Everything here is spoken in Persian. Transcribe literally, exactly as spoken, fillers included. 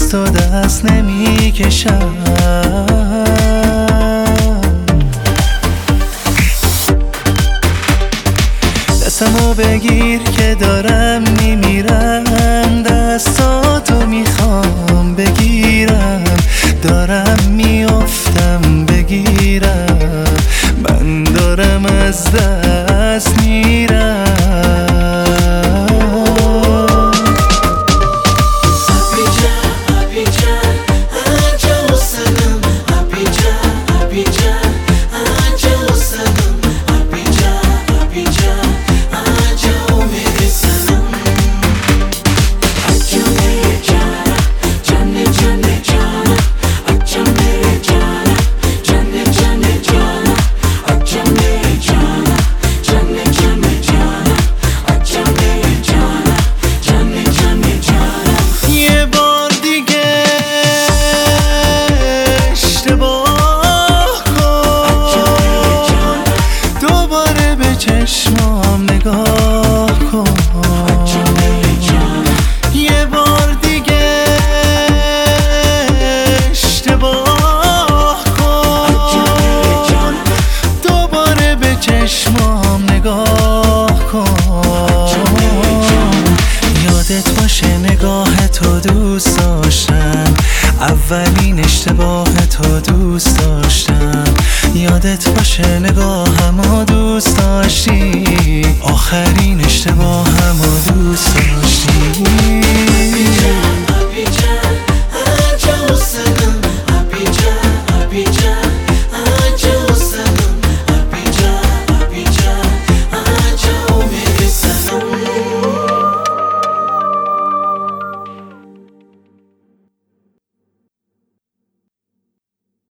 از تو دست نمی کشم. دستمو بگیر که دارم میمیرم، دستاتو میخوام بگیرم، دارم میافتم بگیرم، من دارم از دست میرم. چشمام نگاه کن، یه بار دیگه اشتباه کن، دوباره به چشمام نگاه کن. یادت باشه نگاه تو دوست داشتم، اولین اشتباه تو دوست داشتم. یادت باشه نگاهمو دوست داشتی، آخرین اشتباهمو